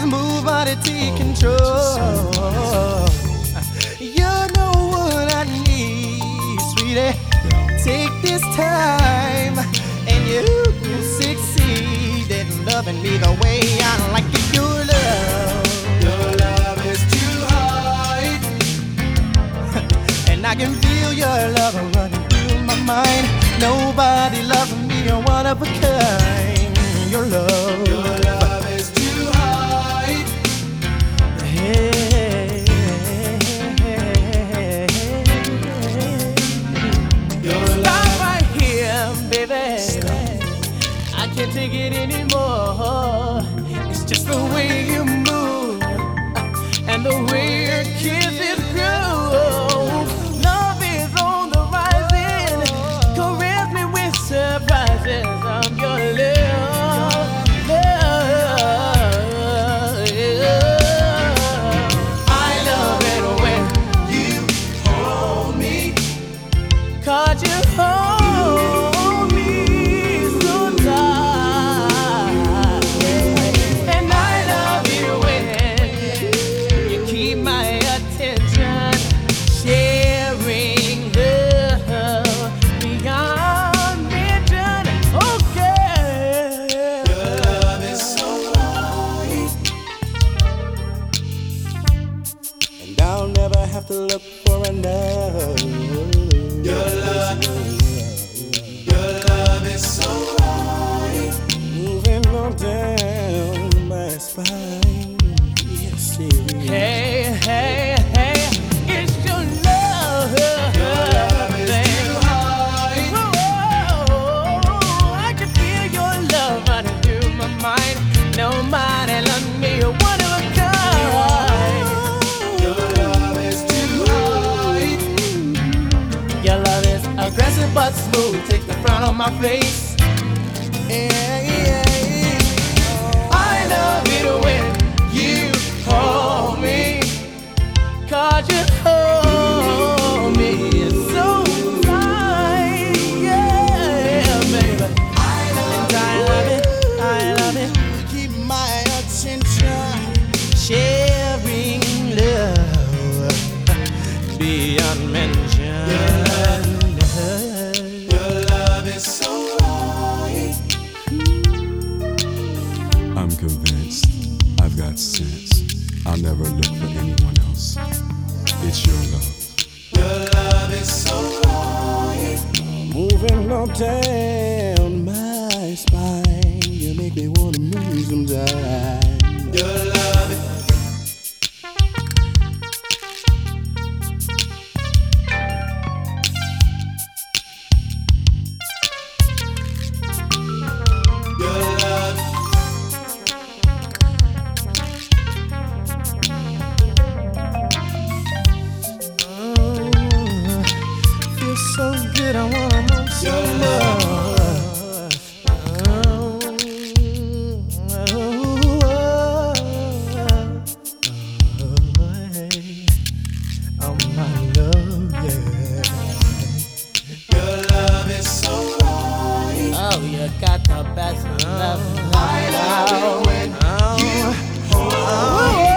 move out and take control. You know what I need, sweetie. Take this time and you will succeed in loving me the way I like it. Your love is too high, and I can feel your love running through my mind. Nobody loves me, you're one of a kind. Your love is too high. Hey, stop right here, baby. I can't take it anymore. It's just the way you move and the way your kisses grow. Love is on the rising. Caress me with surprises of your love. I love it when you hold me, 'cause you hold me so tight. And I love you when you keep my attention, sharing love beyond mention. Okay, your love is so right, and I'll never have to look for another. Your love is so right, moving on down my spine. Yes, it is. Hey, hey, hey, it's your love. Your love is too high. Oh, I can feel your love running through my mind. Nobody loves me, you're one of a kind. Your love is too high. Your love is aggressive but smooth, take the frown on my face. Yeah, yeah, yeah. I love it when you hold me, 'cause you hold me so tight. Yeah, baby. And I love it. Keep my attention, sharing love beyond mention. Your love is so right. I'm convinced I've got sense. I'll never look for anyone else. It's your love. Your love is so right, moving on down my spine. You make me wanna move sometime. Your love is so good, I wanna know so much. Oh, my love, yeah. Your love is so right. Oh, you got the best love. I love it when you hold me.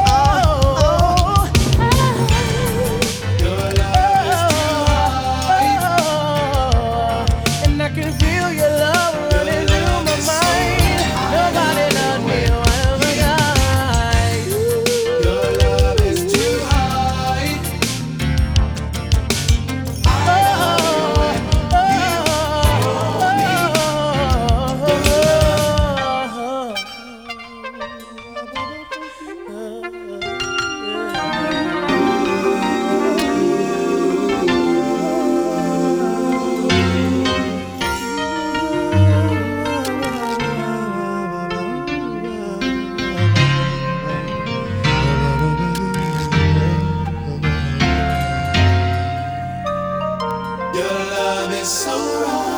Your love is so right.